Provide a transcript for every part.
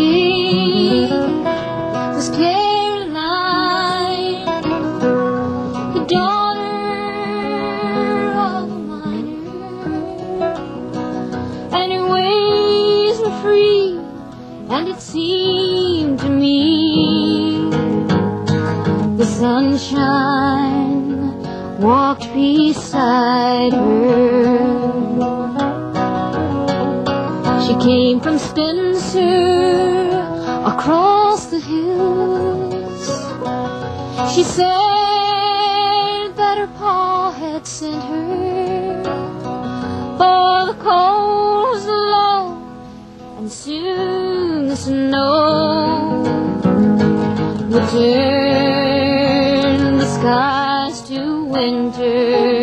name was Caroline, the daughter of a miner, and her ways were free, and it seemed to me the sunshine walked beside her. She came from Spencer across the hills. She said that her pa had sent her, for the cold was low and soon the snow would turn the skies to winter.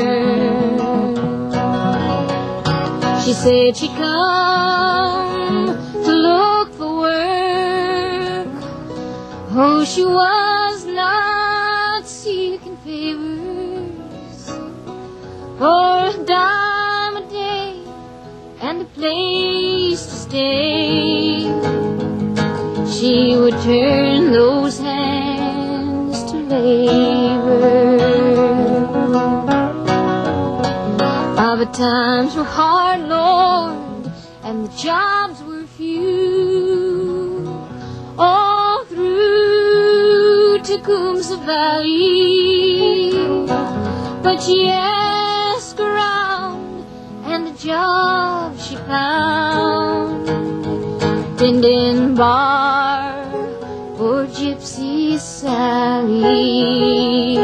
She said she'd come to look for work. Oh, she was not seeking favors for a dime a day and a place to stay. She would turn those hands to labor. But times were hard, Lord, and the jobs were few all through Tecumseh Valley. But she asked around, and the job she found tending bar for Gypsy Sally.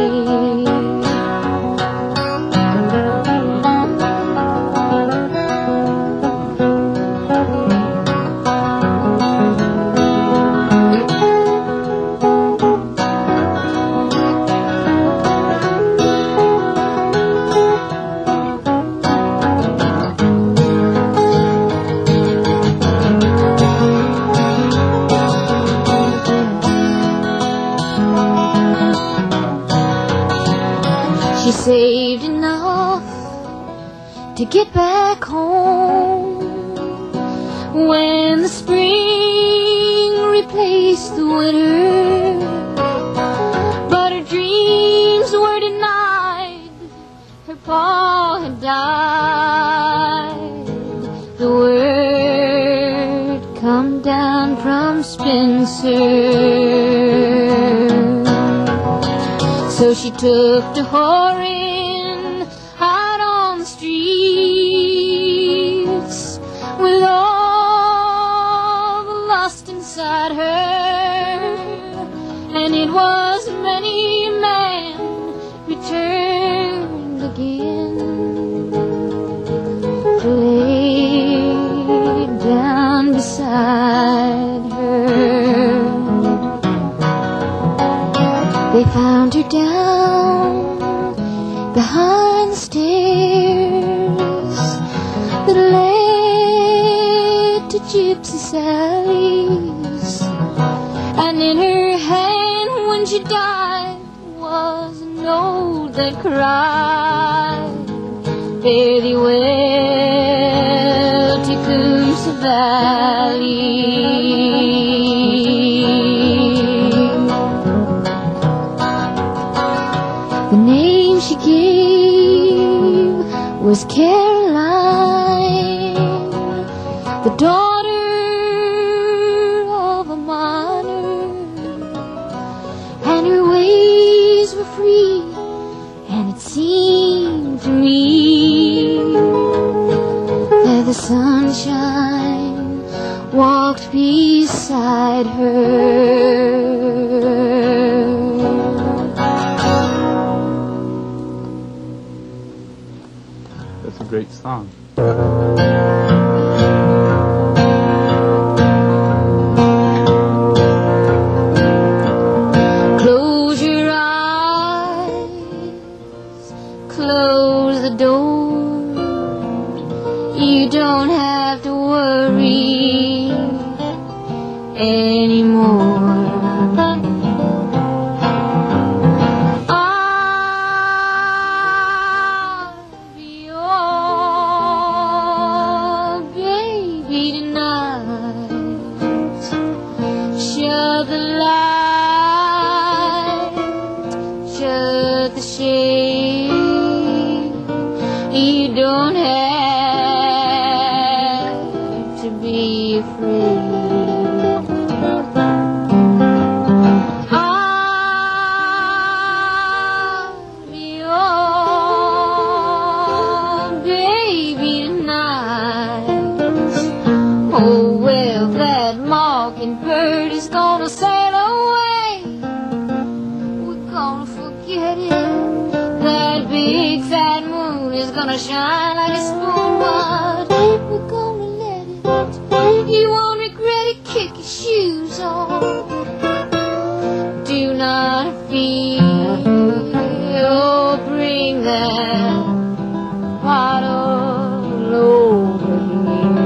She saved enough to get back home when the spring replaced the winter. But her dreams were denied. Her pa had died. The word come down from Spencer. So she took to whoring out on the streets with all the lust inside her, and it was many a man who turned again to lay down beside her. They found her down behind the stairs that led to Gypsy Sally's, and in her hand when she died was a note that cried, fare thee well, Tecumseh Valley. The name she gave was Caroline, the daughter of a miner, and her ways were free, and it seemed to me that the sunshine walked beside her. That's a great song. Close your eyes, close the door. You don't have to worry anymore. I'll be your baby tonight. out the light, shut the shade. You don't have to be afraid. Bird is gonna sail away. We're gonna forget it. That big fat moon is gonna shine like a spoon, but we're gonna let it. You won't regret it. Kick your shoes off. Do not fear. Oh, bring that bottle over here.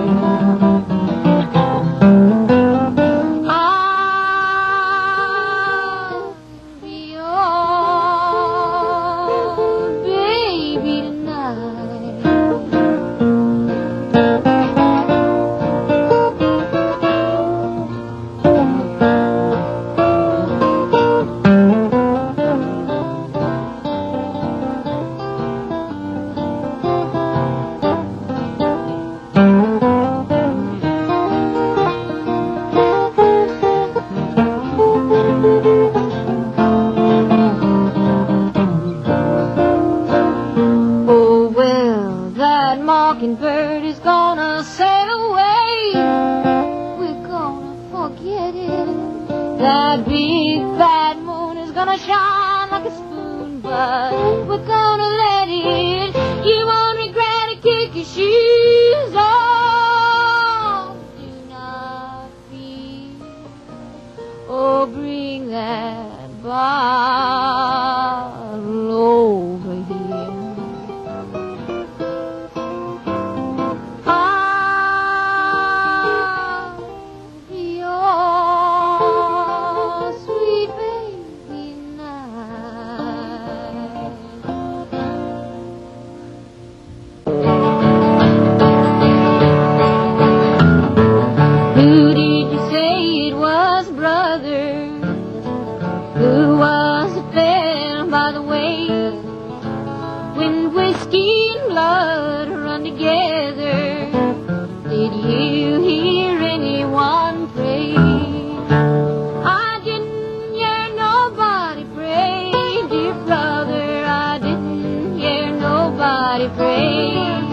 Mockingbird is gonna sail away. We're gonna forget it. That big fat moon is gonna shine like a spoon, but we're gonna let it. You won't regret it. Kick your shoes off. Do not fear. Oh, bring that bottle over here. Who did you say it was, brother? Who was it there by the way? When whiskey and blood run together, did you hear anyone pray? I didn't hear nobody pray, dear brother. I didn't hear nobody pray.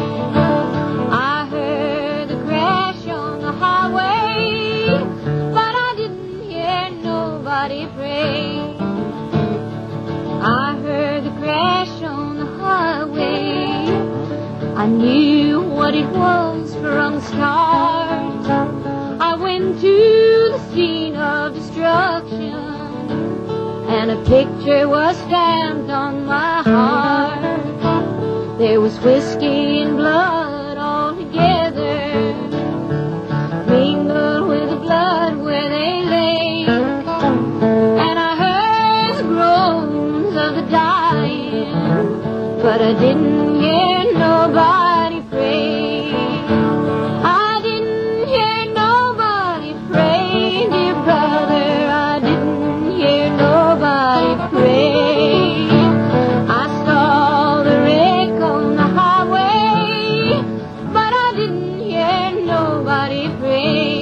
I heard the crash on the highway, but I didn't hear nobody pray. I heard the crash on the highway. I knew what it was from the start. I went to the scene of destruction, and a picture was stamped on my heart. There was whiskey and blood all together, mingled with the blood where they lay. And I heard the groans of the dying, but I didn't hear nobody pray. I didn't hear nobody pray, dear brother. I didn't hear nobody pray. I saw the wreck on the highway, but I didn't hear nobody pray.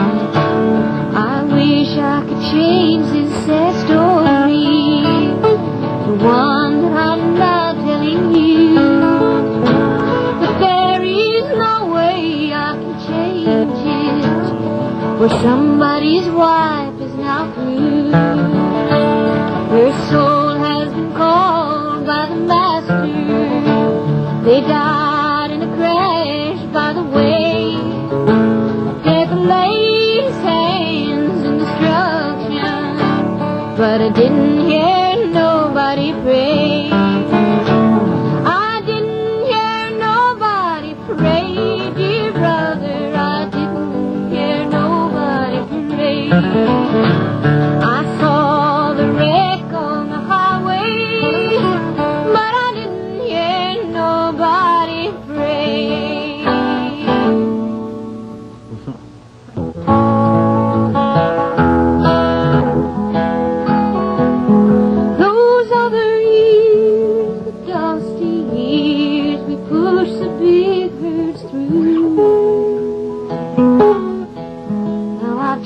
I wish I could change this sad story, the one that I'm not telling you, but there is no way I can change it, for somebody's wife is now through. Her soul has been called by the master. They died in a crash by the way. Death laid his hands in destruction, but I didn't hear nobody pray. I didn't hear nobody pray, dear brother. I didn't hear nobody pray. I saw the wreck on the highway, but I didn't hear nobody pray.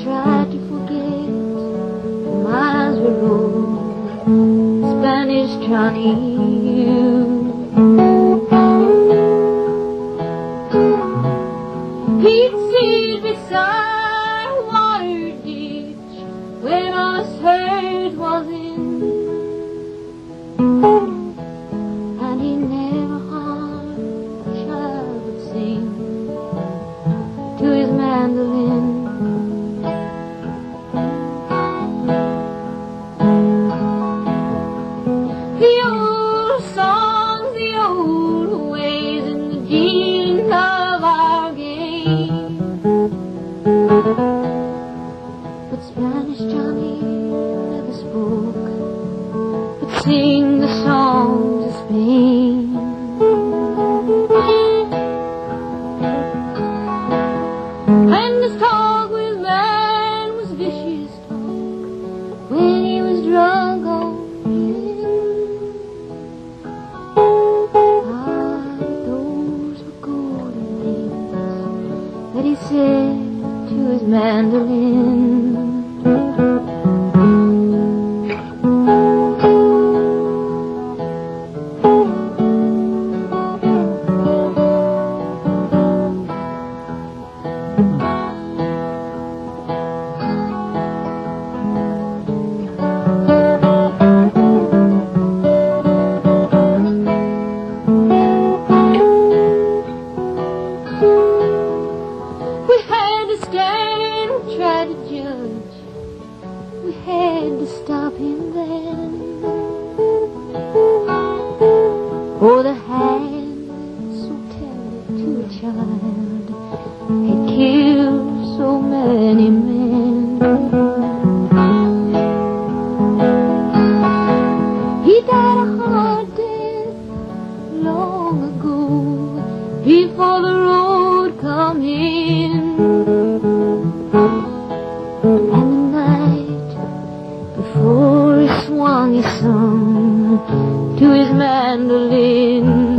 tried to forget the miles we rode, Spanish Johnny. He'd sit beside a water ditch when us herds was in, and he never harmed a child would sing to his mandolin. The old songs, the old ways, and the dealing of our game. But Spanish Johnny never spoke, but sing the songs of Spain. And his talk with man was vicious talk when he was drunk on gin. Ah, those were golden things that he said to his mandolin. We had to stand and try to judge, we had to stop him then. Oh, the hand so tender to a child had killed so many men. He died a hard death long ago, before the road come in. And the night before he swung, he sung to his mandolin.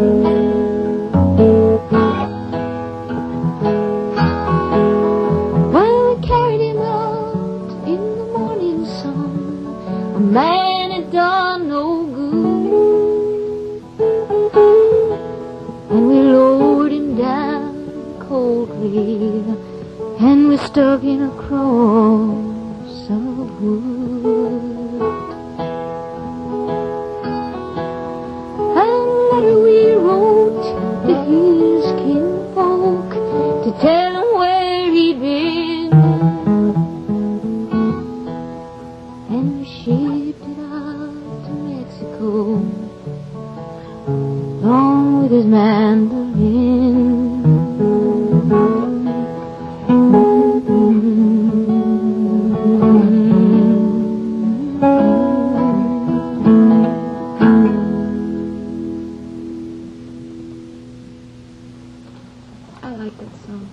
Well, we carried him out in the morning sun, a man had done no good, and we lowered him down coldly, and we stuck in a cross of wood. And a letter we wrote to his kinfolk to tell him where he'd been, and we shipped it out to Mexico along with his mandolin. I like that song.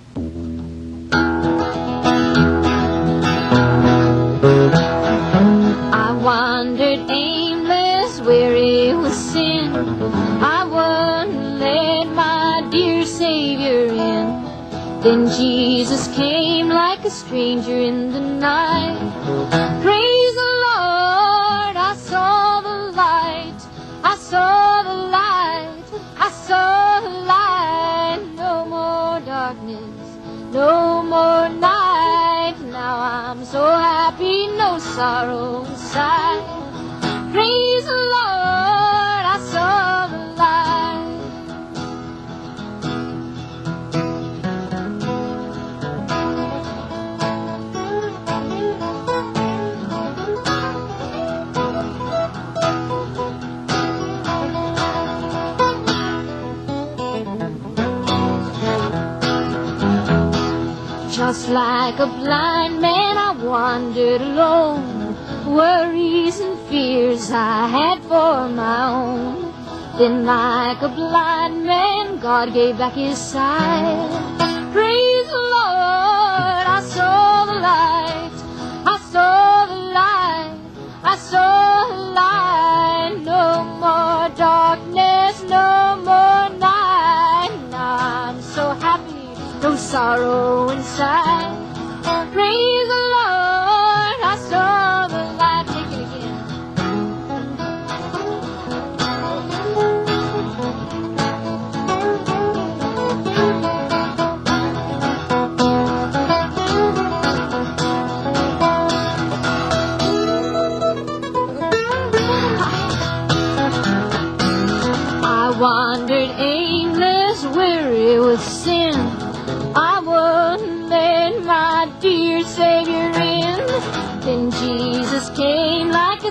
I wandered aimless, weary with sin. I wouldn't let my dear Savior in. Then Jesus came like a stranger in the night. Praise the Lord, I saw the light, I saw the light, I saw the light. No more darkness, no more night. Now I'm so happy, no sorrow inside. Praise the Lord, I saw the light. Just like a blind man, I wandered alone. Worries and fears I had for my own. Then like a blind man, God gave back his sight. Praise the Lord, I saw the light, I saw the light, I saw the light. No more darkness, no more night. Now I'm so happy, no sorrow inside. Praise the Lord.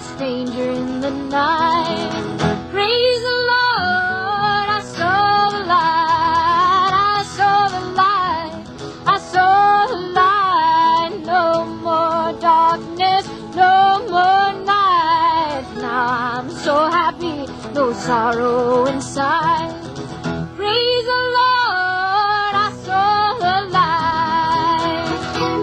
danger in the night. Praise the Lord, I saw the light, I saw the light, I saw the light. No more darkness, no more night. Now I'm so happy, no sorrow inside. Praise the Lord, I saw the light.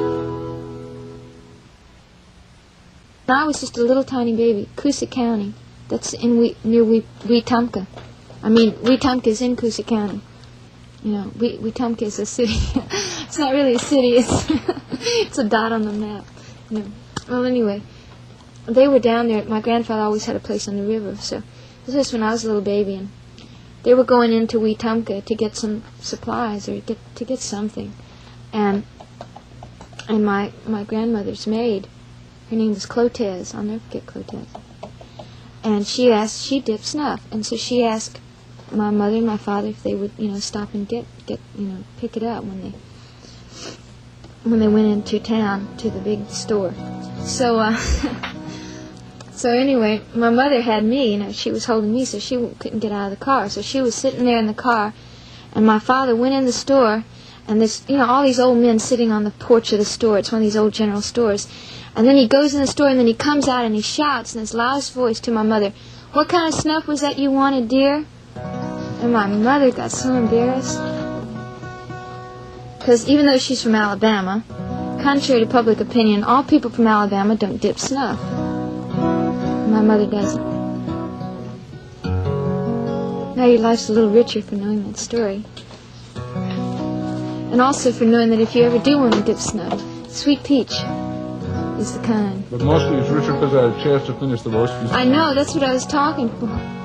When I was just a little tiny baby, Coosa County, that's in near Wetumpka. I mean, Wetumpka is in Coosa County. You know, Wetumpka is a city. It's not really a city. It's a dot on the map. You know. Well, anyway, they were down there. My grandfather always had a place on the river, so this was when I was a little baby, and they were going into Wetumpka to get some supplies or to get something, and my grandmother's maid, her name was Clotez. I'll never forget Clotez. And she dipped snuff, and so she asked my mother and my father if they would, stop and get pick it up when they went into town to the big store. So so anyway, my mother had me, she was holding me, so she couldn't get out of the car. So she was sitting there in the car, and my father went in the store, and there's, all these old men sitting on the porch of the store. It's one of these old general stores. And then he goes in the store, and then he comes out and he shouts in his loudest voice to my mother, "What kind of snuff was that you wanted, dear?" And my mother got so embarrassed. Because even though she's from Alabama, contrary to public opinion, all people from Alabama don't dip snuff. My mother doesn't. Now your life's a little richer for knowing that story. And also for knowing that if you ever do want to dip snuff, Sweet Peach is the kind. But mostly it's richer because I had a chance to finish the roast beef. I know, that's what I was talking for.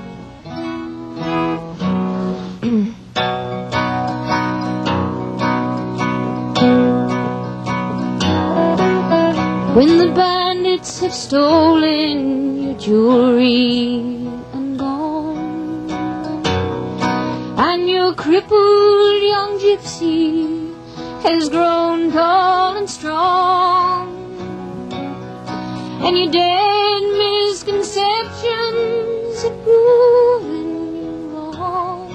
When the bandits have stolen your jewelry and gone, and your crippled young gypsy has grown tall and strong, and your dead misconceptions have proven you wrong,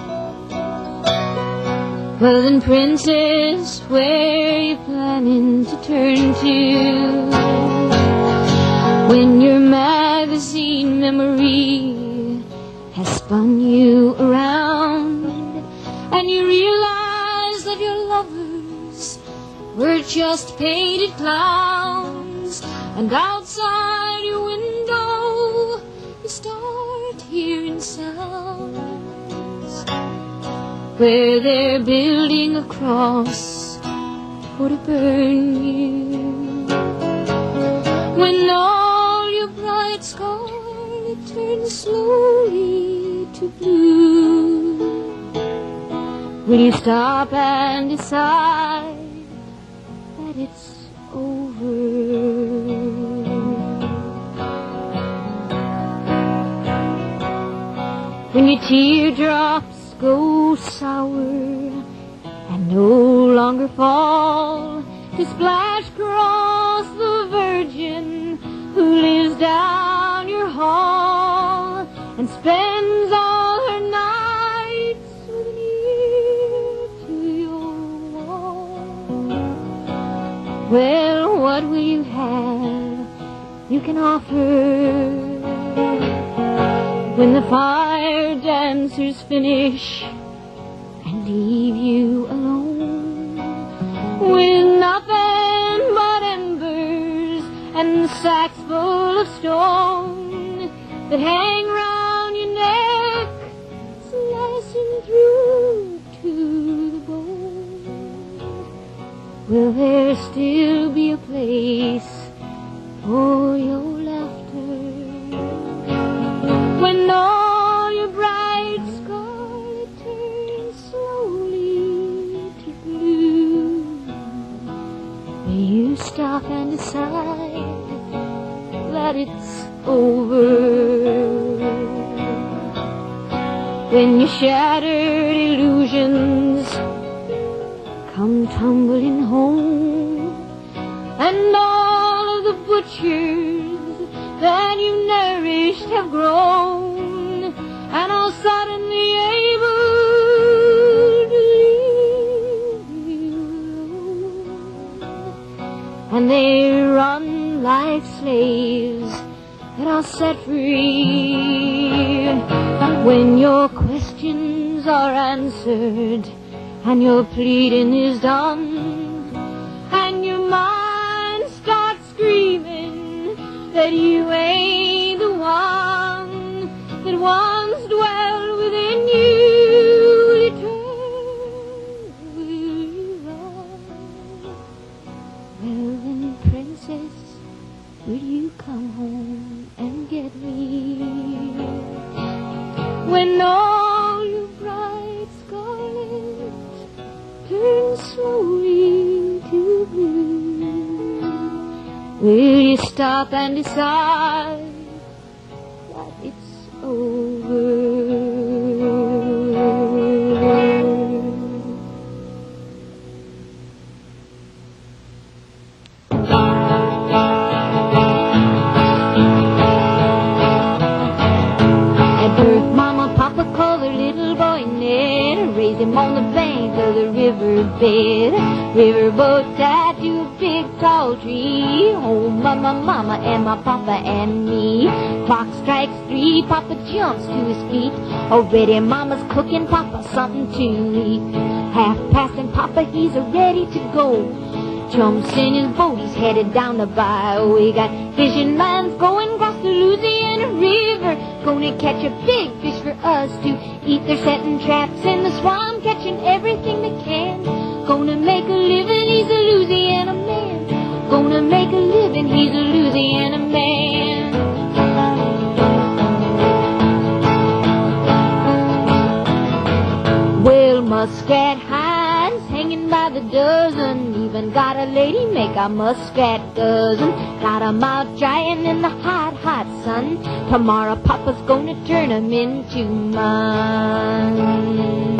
well then, princess, where you planning to turn to when your magazine memory has spun you around, and you realize that your lovers were just painted clowns, and outside your window you start hearing sounds where they're building a cross for to burn you. When all your bright scarlet turns slowly to blue, will you stop and decide that it's over? When your teardrops go sour and no longer fall to splash across the Virgin who lives down your hall and spends all her nights with an ear to your wall. Well, what will you have you can offer when the fire dancers finish and leave you alone with nothing but embers and sacks full of stone that hang round your neck, slicing through to the bone? Will there still be a place for your laughter when all your bright scarlet turns slowly to blue? Will you stop and decide that it's over? When your shattered illusions come tumbling home, and all of the butchers that you never wished have grown, and are suddenly able to leave you alone. And they run like slaves that are set free when your questions are answered and your pleading is done, and your mind starts screaming that you ain't the one that once dwelled within you. Eternally run. Well then, princess, will you come home and get me? When all your bright scarlet turns slowly to blue, will you stop and decide that it's over? Raised him on the bank of the riverbed. Riverboat tied to a big tall tree. Oh, my mama and my papa and me. Clock strikes 3, Papa jumps to his feet. Already mama's cooking Papa something to eat. 1/2 and Papa, he's ready to go. Jumps in his boat, he's headed down the bayou. We got fishing lines going across the Louisiana River. Gonna catch a big fish for us to eat. They're setting traps in the swamp, catching everything they can. Gonna make a living, he's a Louisiana man. Gonna make a living, he's a Louisiana man. Well, muskrat hides hanging by the dozen. Even got a lady make a muskrat dozen. Got 'em out drying in the hot, hot sun. Tomorrow Papa's gonna turn 'em into mine.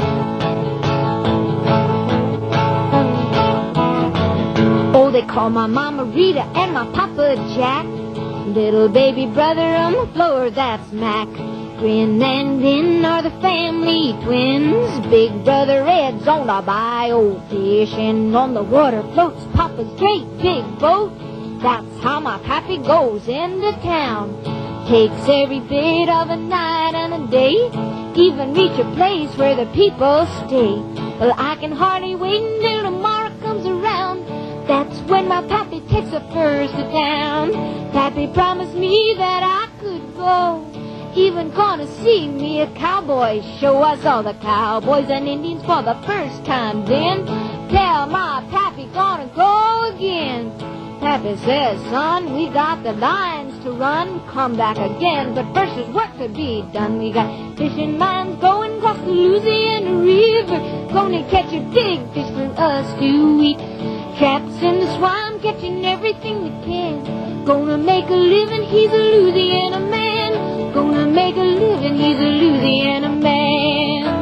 Oh, they call my mama Rita and my papa Jack. Little baby brother on the floor, that's Mac. Grin and Lynn are the family twins. Big brother Ed's on the bayou fishing. On the water floats Papa's great big boat. That's how my pappy goes into town. Takes every bit of a night and a day, even reach a place where the people stay. Well, I can hardly wait until tomorrow comes around. That's when my pappy takes us first to town. Pappy promised me that I could go, even gonna see me a cowboy show. I saw the cowboys and Indians for the first time then. Tell my pappy gonna go again. Pappy says, son, we got the lines to run. Come back again, but first there's work to be done. We got fishing lines going across the Louisiana River. Gonna catch a big fish for us to eat. Traps in the swamp, catching everything we can. Gonna make a living, he's a Louisiana man. Gonna make a living, he's a Louisiana man.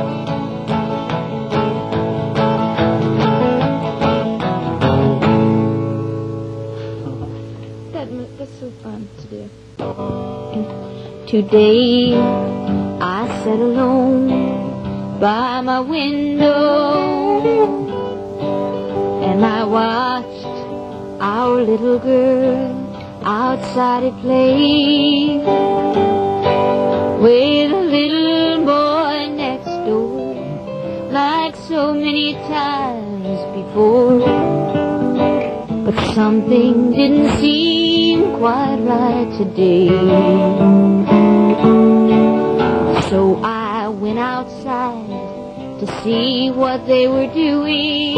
That's so fun to do. Today I sat alone by my window, and I watched our little girl outside at play with a little boy next door, like so many times before. But something didn't seem quite right today. So I went outside to see what they were doing.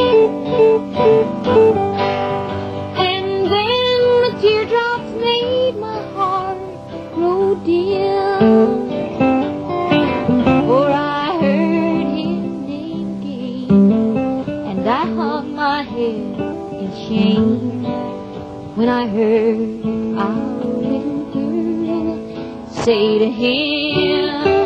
And then the teardrops made my heart grow dim. For I heard him name again, and I hung my head in shame when I heard our little girl say to him,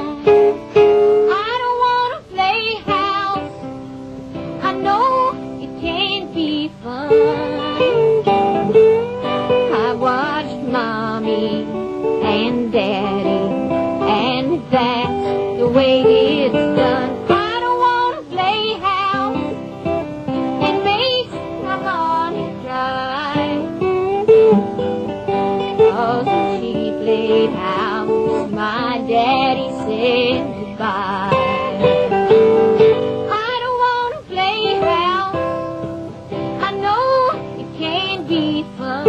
I don't want to play house. I know it can't be fun. I watched Mommy and Daddy, and that's the way it's done. I don't wanna play house, it makes my mommy cry. 'Cause when she played house, my daddy said goodbye. I don't wanna play house, I know it can be fun.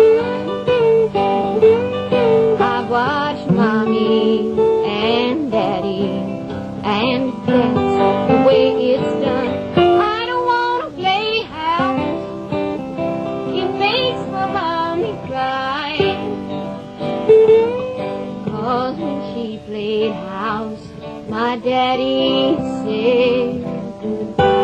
I've watched Mommy and Daddy, and that's the way it's done. I don't wanna play house, it makes my mommy cry. 'Cause when she played house, my daddy said goodbye.